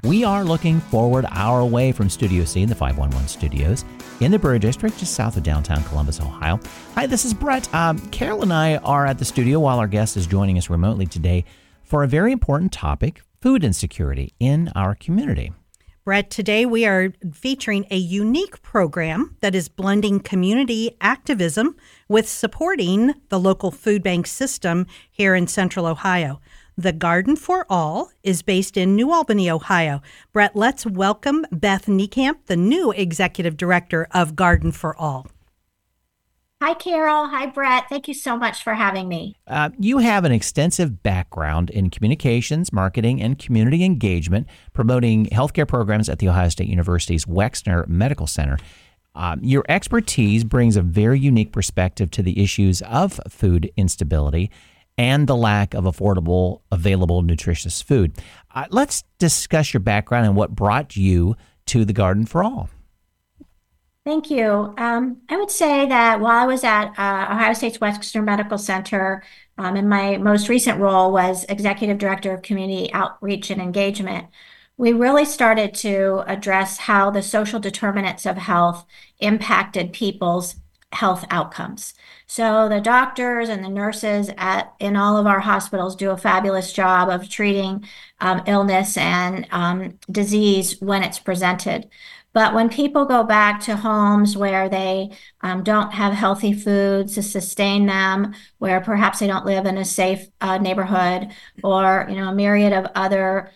We are looking forward our way from Studio C in the 511 studios in the Brewery District, just south of downtown Columbus, Ohio. Hi, this is Brett. Carol and I are at the studio while our guest is joining us remotely today for a very important topic, food insecurity in our community. Brett, today we are featuring a unique program that is blending community activism with supporting the local food bank system here in Central Ohio. The Garden for All is based in New Albany, Ohio. Brett, let's welcome Beth Niekamp, the new executive director of Garden for All. Hi, Carol. Hi, Brett. Thank you so much for having me. You have an extensive background in communications, marketing, and community engagement, promoting healthcare programs at The Ohio State University's Wexner Medical Center. Your expertise brings a very unique perspective to the issues of food instability and the lack of affordable, available, nutritious food. Let's discuss your background and what brought you to the Garden for All. Thank you. I would say that while I was at Ohio State's Wexner Medical Center, and my most recent role was Executive Director of Community Outreach and Engagement, we really started to address how the social determinants of health impacted people's health outcomes. So the doctors and the nurses in all of our hospitals do a fabulous job of treating illness and disease when it's presented. But when people go back to homes where they don't have healthy foods to sustain them, where perhaps they don't live in a safe neighborhood, or a myriad of other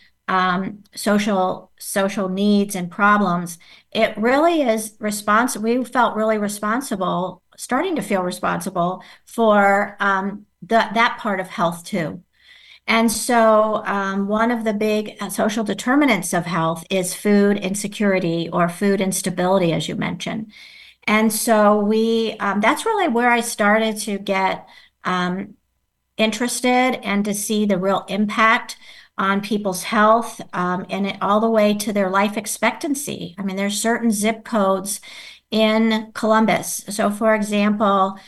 social needs and problems, it really is responsible. We felt really responsible, starting to feel responsible for that part of health too. And so one of the big social determinants of health is food insecurity or food instability, as you mentioned. And so that's really where I started to get interested and to see the real impact on people's health and all the way to their life expectancy. I mean, there's certain zip codes in Columbus. So for example,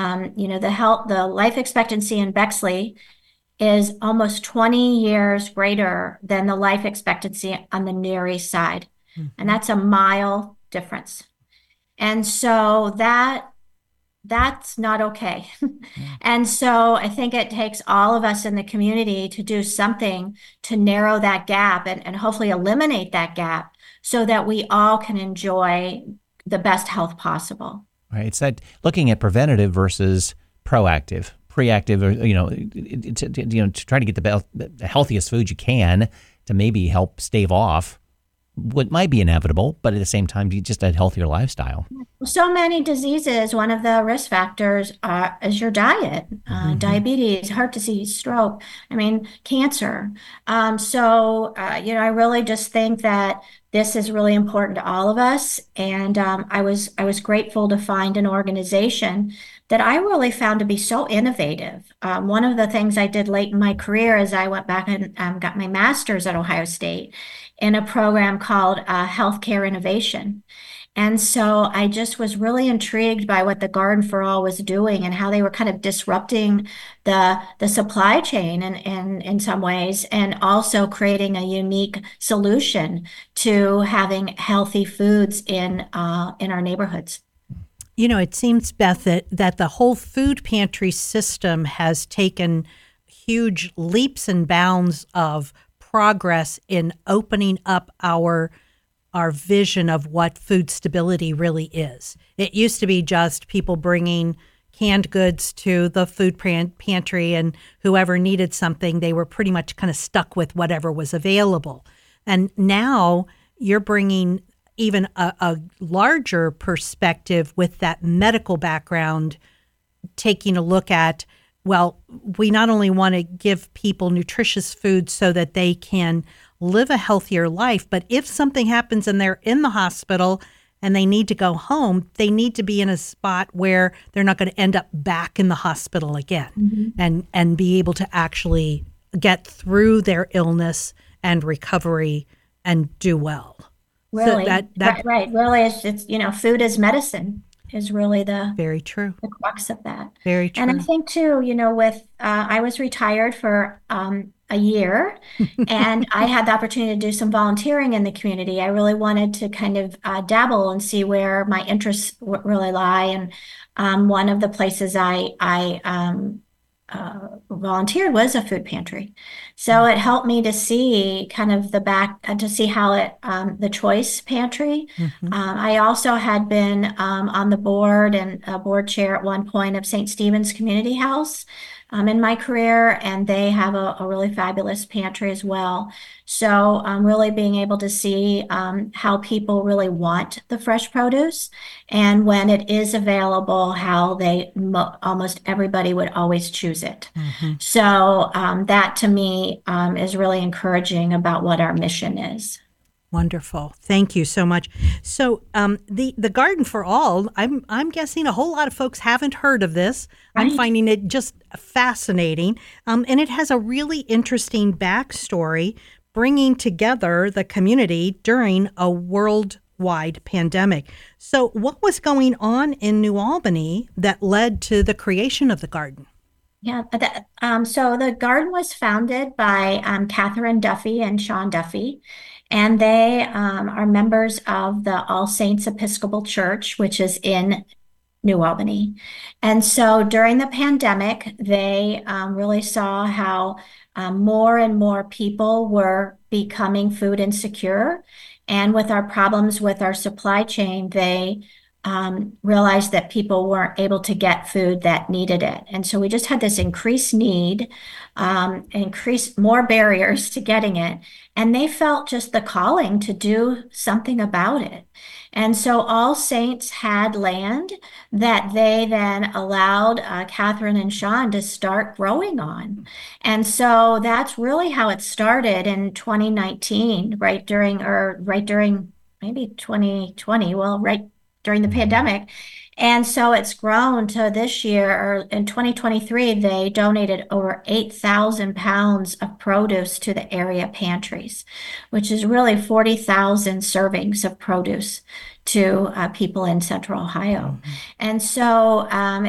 the life expectancy in Bexley is almost 20 years greater than the life expectancy on the Near East Side. Mm-hmm. And that's a mile difference. And so that's not okay. And so I think it takes all of us in the community to do something to narrow that gap and hopefully eliminate that gap so that we all can enjoy the best health possible. Right. It's that looking at preventative versus proactive. Reactive, or to try to get the healthiest food you can to maybe help stave off what might be inevitable, but at the same time, just a healthier lifestyle. So many diseases, one of the risk factors is your diet, diabetes, heart disease, stroke, cancer. I really just think that this is really important to all of us. And I was grateful to find an organization that I really found to be so innovative. One of the things I did late in my career is I went back and got my master's at Ohio State in a program called Healthcare Innovation. And so I just was really intrigued by what the Garden for All was doing and how they were kind of disrupting the supply chain in some ways, and also creating a unique solution to having healthy foods in our neighborhoods. It seems, Beth, that the whole food pantry system has taken huge leaps and bounds of progress in opening up our vision of what food stability really is. It used to be just people bringing canned goods to the food pantry, and whoever needed something, they were pretty much kind of stuck with whatever was available. And now you're bringing even a larger perspective with that medical background, taking a look at, well, we not only want to give people nutritious food so that they can live a healthier life, but if something happens and they're in the hospital and they need to go home, they need to be in a spot where they're not going to end up back in the hospital again, and be able to actually get through their illness and recovery and do well. Really, so that right. Really, it's food is medicine. is really Very true. the crux of that. Very And I true. think too, with I was retired for a year, and I had the opportunity to do some volunteering in the community. I really wanted to kind of dabble and see where my interests really lie. And one of the places I volunteered was a food pantry. So it helped me to see kind of to see how the choice pantry. Mm-hmm. I also had been on the board and a board chair at one point of St. Stephen's Community House in my career, and they have a really fabulous pantry as well. So really being able to see how people really want the fresh produce, and when it is available, how almost everybody would always choose it. Mm-hmm. So that to me is really encouraging about what our mission is. Wonderful. Thank you so much. So the Garden for All, I'm guessing a whole lot of folks haven't heard of this. Right. I'm finding it just fascinating. And it has a really interesting backstory, bringing together the community during a worldwide pandemic. So what was going on in New Albany that led to the creation of the Garden? Yeah, so the garden was founded by Catherine Duffy and Sean Duffy, and they are members of the All Saints Episcopal Church, which is in New Albany. And so during the pandemic, they really saw how more and more people were becoming food insecure. And with our problems with our supply chain, they realized that people weren't able to get food that needed it. And so we just had this increased need, increased more barriers to getting it. And they felt just the calling to do something about it. And so All Saints had land that they then allowed Catherine and Sean to start growing on. And so that's really how it started in 2019, right during maybe 2020, well, right during the pandemic. And so it's grown to this year, or in 2023, they donated over 8,000 pounds of produce to the area pantries, which is really 40,000 servings of produce to people in Central Ohio. Mm-hmm. And so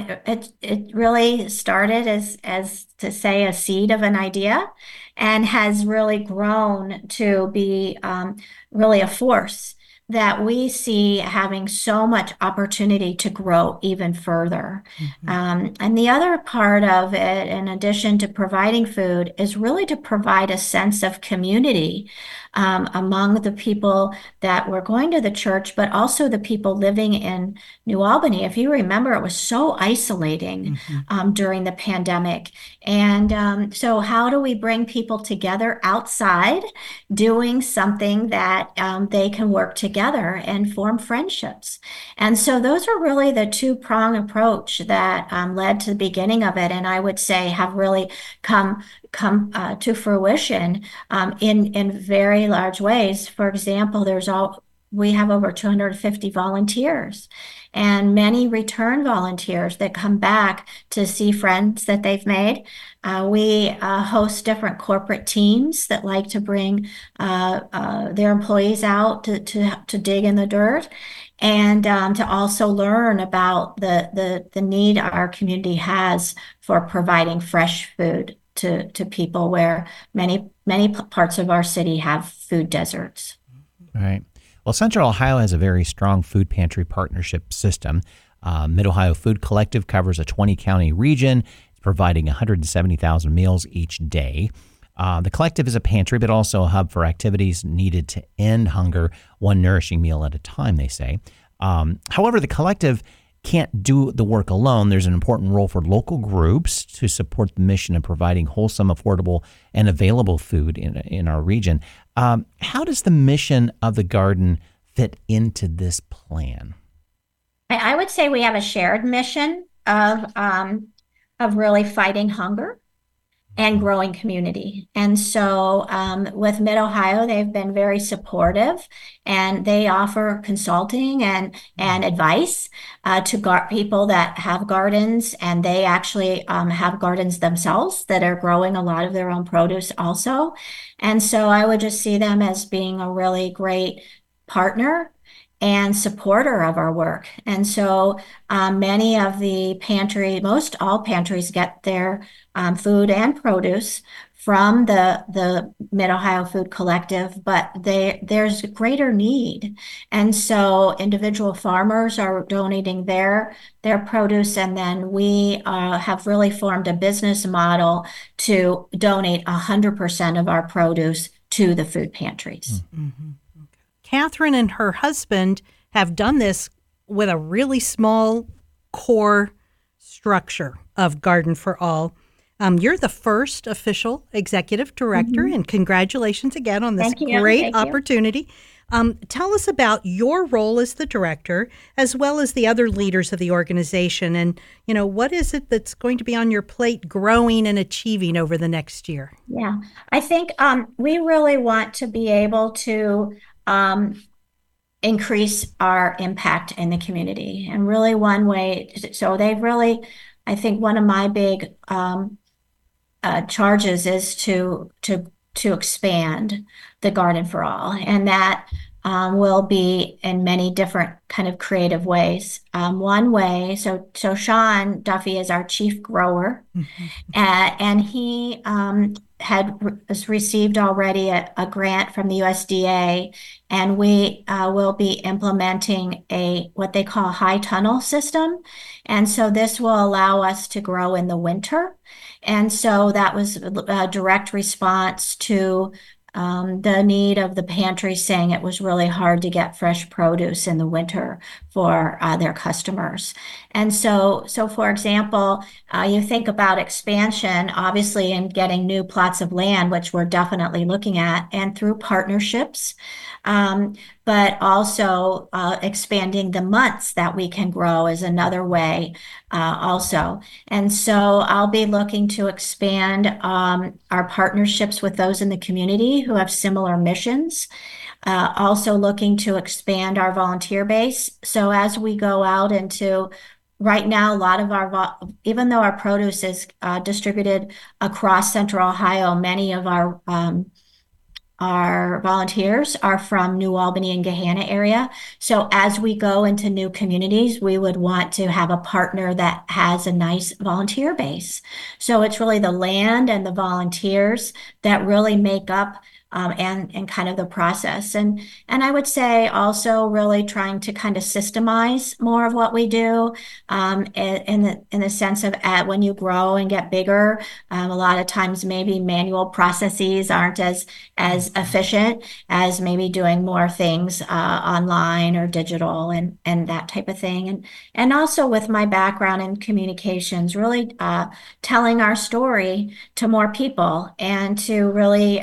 it really started as to say a seed of an idea, and has really grown to be really a force that we see having so much opportunity to grow even further. Mm-hmm. And the other part of it, in addition to providing food, is really to provide a sense of community among the people that were going to the church, but also the people living in New Albany. If you remember, it was so isolating during the pandemic. And so how do we bring people together outside doing something that they can work together and form friendships? And so those are really the two-pronged approach that led to the beginning of it, and I would say have really come to fruition in very large ways. For example, we have over 250 volunteers, and many return volunteers that come back to see friends that they've made. We host different corporate teams that like to bring their employees out to dig in the dirt, and to also learn about the need our community has for providing fresh food to people where many parts of our city have food deserts. Right. Well, Central Ohio has a very strong food pantry partnership system. Mid-Ohio Food Collective covers a 20-county region. It's providing 170,000 meals each day. The collective is a pantry, but also a hub for activities needed to end hunger, one nourishing meal at a time, they say. However, the collective can't do the work alone. There's an important role for local groups to support the mission of providing wholesome, affordable, and available food in our region. How does the mission of the garden fit into this plan? I would say we have a shared mission of really fighting hunger and growing community. And so with Mid-Ohio, they've been very supportive, and they offer consulting and advice to people that have gardens, and they actually have gardens themselves that are growing a lot of their own produce also. And so I would just see them as being a really great partner and supporter of our work. And so many of the most all pantries get their food and produce from the Mid-Ohio Food Collective, but there's greater need. And so individual farmers are donating their produce, and then we have really formed a business model to donate 100% of our produce to the food pantries. Mm-hmm. Catherine and her husband have done this with a really small core structure of Garden for All. You're the first official executive director, and congratulations again on this great opportunity. Tell us about your role as the director, as well as the other leaders of the organization, and what is it that's going to be on your plate growing and achieving over the next year? Yeah, I think we really want to be able to increase our impact in the community. And really one way, so they've really, I think one of my big charges is to expand the Garden for All. And that will be in many different kind of creative ways. One way, so Sean Duffy is our chief grower, and he has received already a grant from the USDA, and we will be implementing what they call high tunnel system. And so this will allow us to grow in the winter. And so that was a direct response to the need of the pantry, saying it was really hard to get fresh produce in the winter for their customers. And so for example, you think about expansion, obviously, in getting new plots of land, which we're definitely looking at, and through partnerships, but also expanding the months that we can grow is another way also. And so I'll be looking to expand our partnerships with those in the community who have similar missions. Also looking to expand our volunteer base. So as we go out into right now, a lot of even though our produce is distributed across Central Ohio, many of our volunteers are from New Albany and Gahanna area. So as we go into new communities, we would want to have a partner that has a nice volunteer base. So it's really the land and the volunteers that really make up and kind of the process. And I would say also really trying to kind of systemize more of what we do in the sense of when you grow and get bigger, a lot of times maybe manual processes aren't as efficient as maybe doing more things online or digital and that type of thing. And also with my background in communications, really telling our story to more people and to really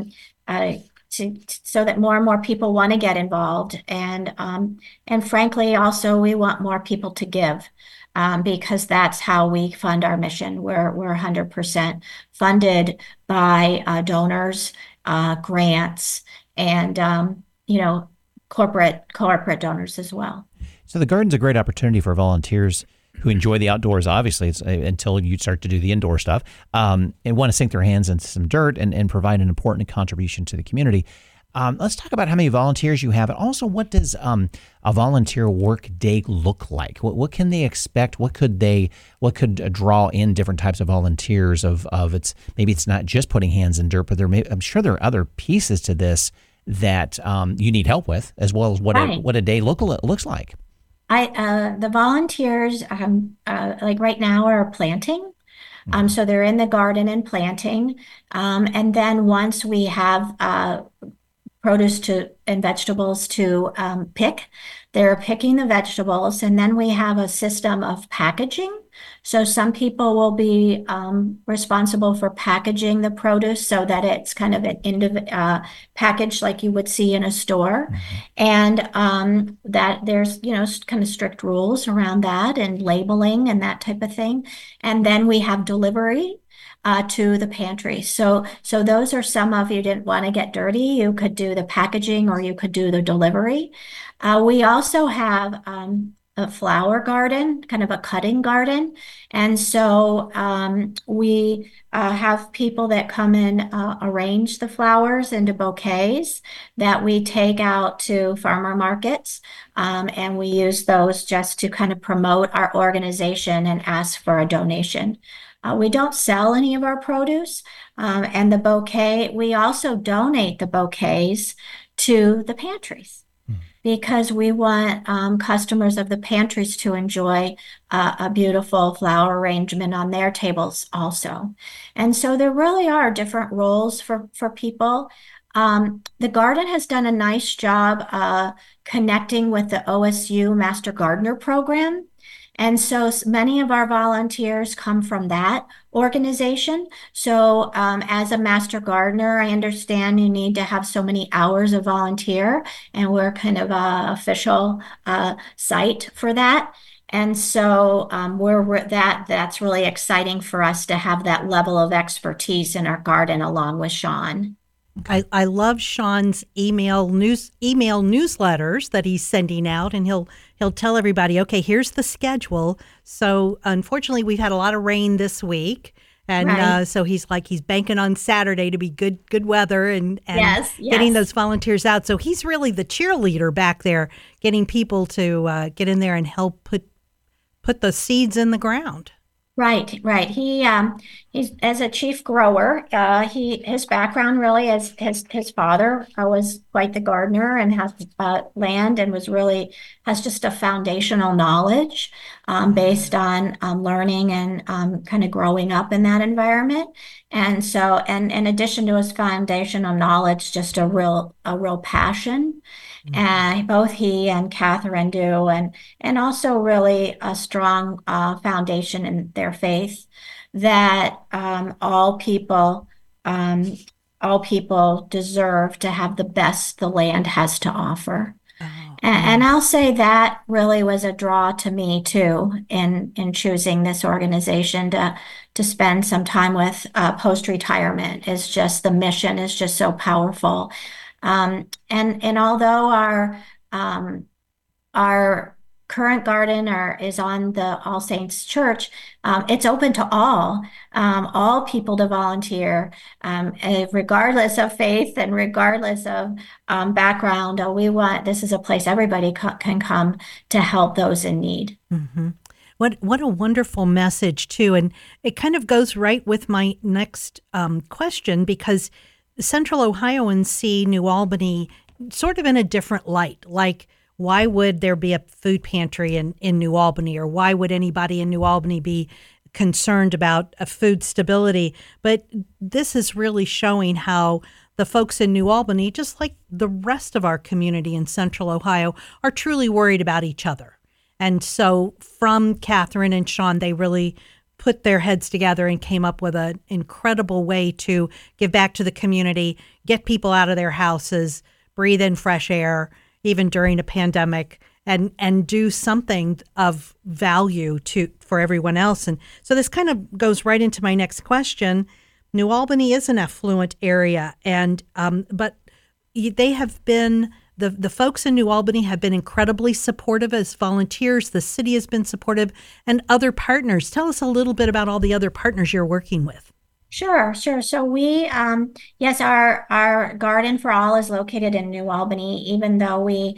so that more and more people want to get involved. And frankly, also, we want more people to give because that's how we fund our mission. We're 100% funded by donors, grants, and, corporate donors as well. So the garden's a great opportunity for volunteers who enjoy the outdoors, obviously, it's until you start to do the indoor stuff, and want to sink their hands into some dirt and provide an important contribution to the community. Let's talk about how many volunteers you have, and also what does a volunteer work day look like? What can they expect? What could draw in different types of volunteers? Maybe it's not just putting hands in dirt, but I'm sure there are other pieces to this that you need help with, as well as what a day looks like. The volunteers, like right now, are planting. So they're in the garden and planting. And then once we have produce and vegetables to pick, they're picking the vegetables. And then we have a system of packaging. So some people will be responsible for packaging the produce so that it's kind of an package like you would see in a store. And that there's, kind of strict rules around that and labeling and that type of thing. And then we have delivery to the pantry. So those are some of, you didn't want to get dirty, you could do the packaging or you could do the delivery. We also have a flower garden, kind of a cutting garden. And so we have people that come and arrange the flowers into bouquets that we take out to farmer markets. And we use those just to kind of promote our organization and ask for a donation. We don't sell any of our produce. And the bouquet, we also donate the bouquets to the pantries because we want customers of the pantries to enjoy a beautiful flower arrangement on their tables also. And so there really are different roles for people. The garden has done a nice job connecting with the OSU Master Gardener program. And so many of our volunteers come from that organization. So, as a master gardener, I understand you need to have so many hours of volunteer, and we're kind of a official site for that. And so, that's really exciting for us to have that level of expertise in our garden along with Sean. I love Sean's email newsletters that he's sending out, and he'll tell everybody, okay, here's the schedule. So unfortunately, we've had a lot of rain this week, and Right. so he's banking on Saturday to be good weather and Yes, getting yes. those volunteers out. So he's really the cheerleader back there, getting people to get in there and help put the seeds in the ground. Right, right. He's as a chief grower. His background really is his father was quite the gardener and has land and has just a foundational knowledge based on learning and kind of growing up in that environment. And so, and in addition to his foundational knowledge, just a real passion. And both he and Catherine do, and also really a strong foundation in their faith that um, all people deserve to have the best the land has to offer. Oh, And I'll yes. say that really was a draw to me too in choosing this organization to spend some time with post retirement. Is just the mission is just so powerful. And although our current garden is on the All Saints Church, it's open to all people to volunteer, regardless of faith and regardless of background. This is a place everybody can come to help those in need. Hmm. What a wonderful message too, and it kind of goes right with my next question because Central Ohioans see New Albany sort of in a different light. Like, why would there be a food pantry in New Albany, or why would anybody in New Albany be concerned about a food stability? But this is really showing how the folks in New Albany, just like the rest of our community in Central Ohio, are truly worried about each other. And so from Catherine and Sean, they really put their heads together and came up with an incredible way to give back to the community, get people out of their houses, breathe in fresh air, even during a pandemic, and do something of value for everyone else. And so this kind of goes right into my next question. New Albany is an affluent area, and but they have been the folks in New Albany have been incredibly supportive as volunteers. The city has been supportive, and other partners. Tell us a little bit about all the other partners you're working with. Sure, sure. So yes, our Garden for All is located in New Albany, even though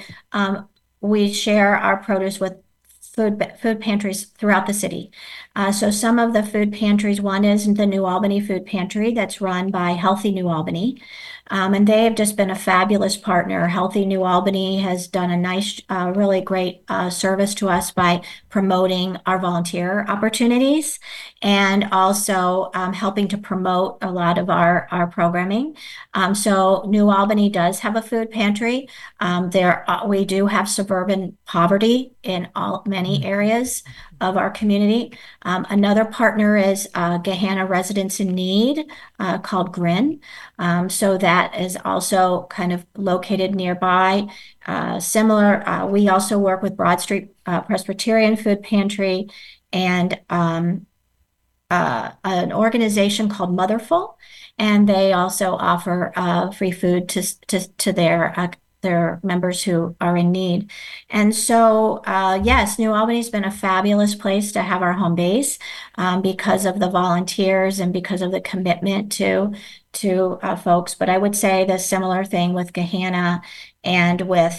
we share our produce with food pantries throughout the city. So some of the food pantries, one is the New Albany Food Pantry that's run by Healthy New Albany. And they have just been a fabulous partner. Healthy New Albany has done a nice, really great service to us by promoting our volunteer opportunities and also helping to promote a lot of our programming. So New Albany does have a food pantry. We do have suburban poverty in many areas of our community. Another partner is Gahanna Residents in Need called GRIN. So that is also kind of located nearby. We also work with Broad Street Presbyterian Food Pantry and an organization called Motherful, and they also offer free food to their members who are in need. And so, yes, New Albany's been a fabulous place to have our home base because of the volunteers and because of the commitment to folks. But I would say the similar thing with Gahanna and with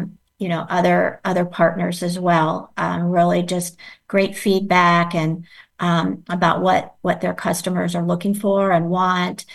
other partners as well. Really just great feedback and about what their customers are looking for and want,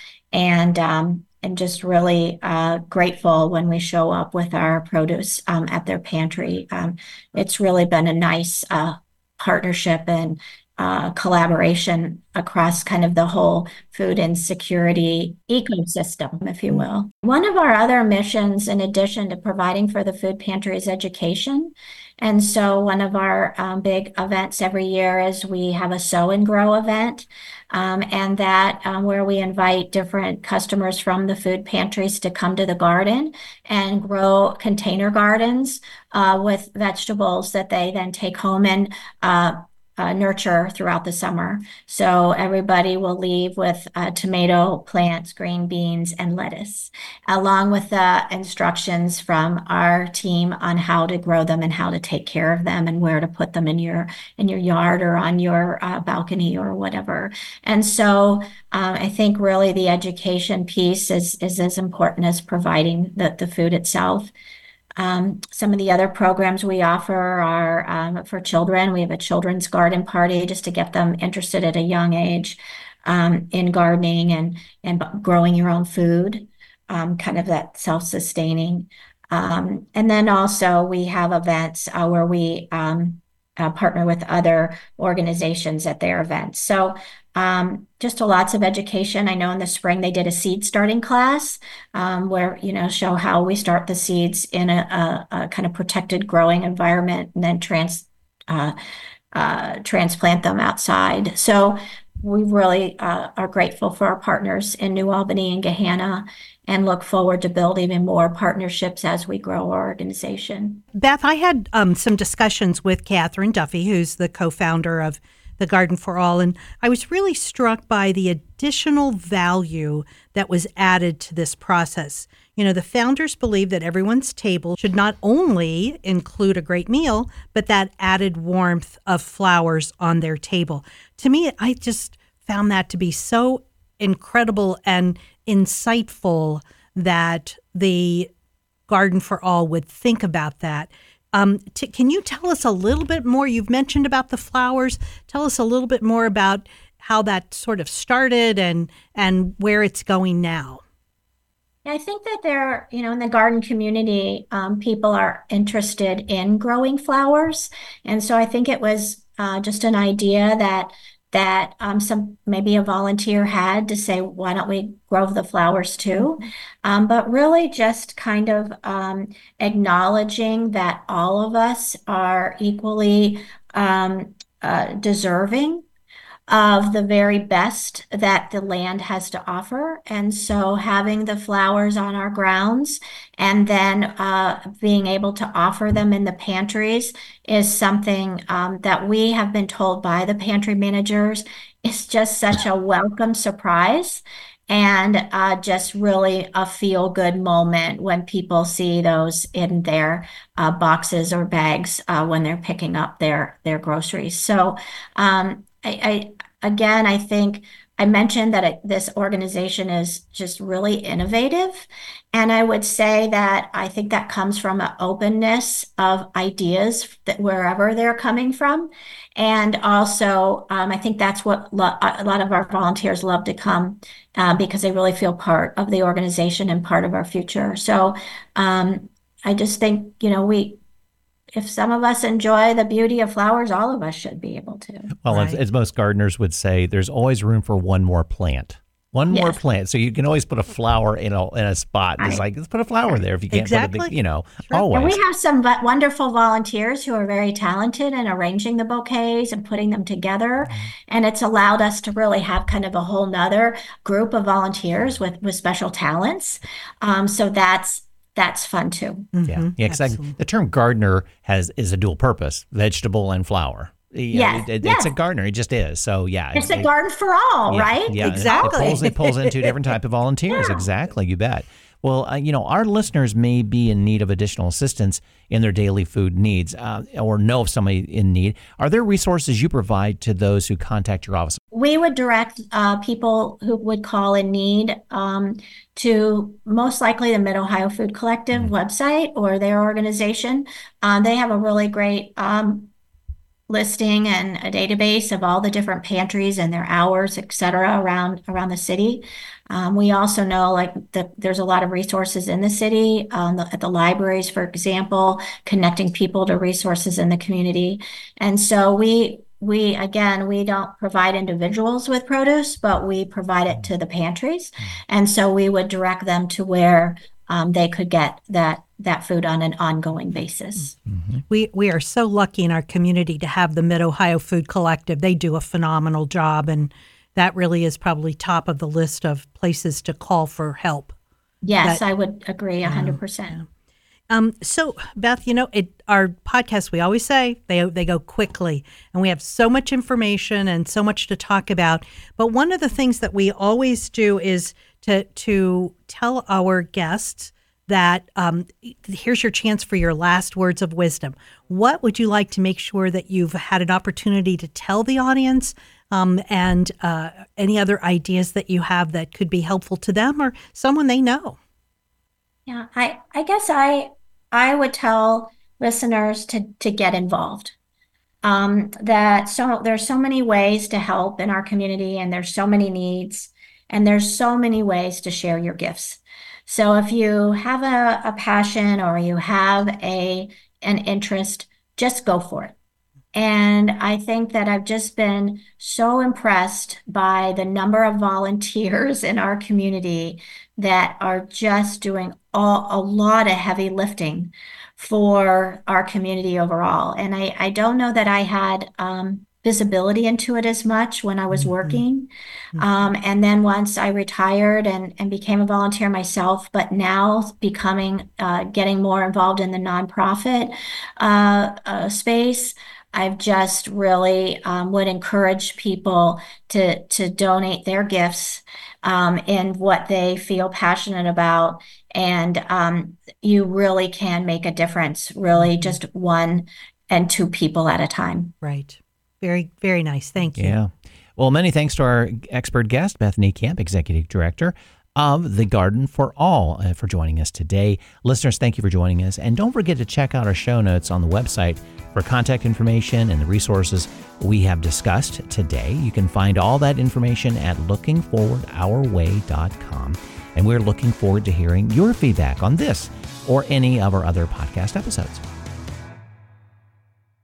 and just really grateful when we show up with our produce at their pantry. It's really been a nice partnership and collaboration across kind of the whole food insecurity ecosystem, if you will. One of our other missions, in addition to providing for the food pantry, is education. And so one of our big events every year is we have a Sow and Grow event, and that where we invite different customers from the food pantries to come to the garden and grow container gardens with vegetables that they then take home and nurture throughout the summer. So everybody will leave with tomato plants, green beans, and lettuce, along with the instructions from our team on how to grow them and how to take care of them and where to put them in your yard or on your balcony or whatever. And so I think really the education piece is as important as providing the food itself. Some of the other programs we offer are for children. We have a children's garden party just to get them interested at a young age in gardening and growing your own food, kind of that self-sustaining. And then also we have events where we partner with other organizations at their events. So just lots of education. I know in the spring they did a seed starting class where, show how we start the seeds in a kind of protected growing environment and then transplant them outside. So we really are grateful for our partners in New Albany and Gahanna and look forward to build even more partnerships as we grow our organization. Beth, I had some discussions with Catherine Duffy, who's the co-founder of the Garden for All, and I was really struck by the additional value that was added to this process. The founders believe that everyone's table should not only include a great meal, but that added warmth of flowers on their table. To me, I just found that to be so incredible and insightful that the Garden for All would think about that. Can you tell us a little bit more? You've mentioned about the flowers. Tell us a little bit more about how that sort of started and where it's going now. I think that there, in the garden community, people are interested in growing flowers. And so I think it was just an idea that maybe a volunteer had to say, why don't we grow the flowers too? But really just kind of acknowledging that all of us are equally deserving of the very best that the land has to offer. And so having the flowers on our grounds and then being able to offer them in the pantries is something that we have been told by the pantry managers is just such a welcome surprise and just really a feel-good moment when people see those in their boxes or bags when they're picking up their groceries. So I think I mentioned that this organization is just really innovative. And I would say that I think that comes from an openness of ideas that wherever they're coming from. And also, I think that's what a lot of our volunteers love to come because they really feel part of the organization and part of our future. So I just think, if some of us enjoy the beauty of flowers, all of us should be able to. Well, Right. as most gardeners would say, there's always room for one more plant. One more plant. So you can always put a flower in a spot. It's like, let's put a flower there if you can't Exactly. put a big, Sure. always. And we have some wonderful volunteers who are very talented in arranging the bouquets and putting them together. And it's allowed us to really have kind of a whole nother group of volunteers with special talents. So that's fun too. Yeah, exactly. Absolutely. The term gardener is a dual purpose, vegetable and flower. Yes, It's a gardener. It just is. So yeah, It's a garden for all, right? Yeah, Exactly. It pulls in two different type of volunteers. Yeah. Exactly. You bet. Well, our listeners may be in need of additional assistance in their daily food needs or know of somebody in need. Are there resources you provide to those who contact your office? We would direct people who would call in need to most likely the Mid-Ohio Food Collective website or their organization. They have a really great listing and a database of all the different pantries and their hours, et cetera, around the city. We also know there's a lot of resources in the city, at the libraries, for example, connecting people to resources in the community. And so we don't provide individuals with produce, but we provide it to the pantries. And so we would direct them to where they could get that food on an ongoing basis. Mm-hmm. We are so lucky in our community to have the Mid-Ohio Food Collective. They do a phenomenal job, and that really is probably top of the list of places to call for help. Yes, I would agree 100%. So, Beth, our podcast, we always say they go quickly, and we have so much information and so much to talk about. But one of the things that we always do is to tell our guests that here's your chance for your last words of wisdom. What would you like to make sure that you've had an opportunity to tell the audience, and any other ideas that you have that could be helpful to them or someone they know? Yeah, I guess I would tell listeners to get involved. There's so many ways to help in our community, and there's so many needs, and there's so many ways to share your gifts. So if you have a passion or you have an interest, just go for it. And I think that I've just been so impressed by the number of volunteers in our community that are just doing a lot of heavy lifting for our community overall. And I don't know that I had visibility into it as much when I was working. And then once I retired and became a volunteer myself, but now getting more involved in the nonprofit space, I've just really would encourage people to donate their gifts in what they feel passionate about. And you really can make a difference, really just one and two people at a time. Right. Very, very nice. Thank you. Yeah. Well, many thanks to our expert guest, Bethany Camp, Executive Director of the Garden for All, for joining us today. Listeners, thank you for joining us. And don't forget to check out our show notes on the website for contact information and the resources we have discussed today. You can find all that information at lookingforwardourway.com. And we're looking forward to hearing your feedback on this or any of our other podcast episodes.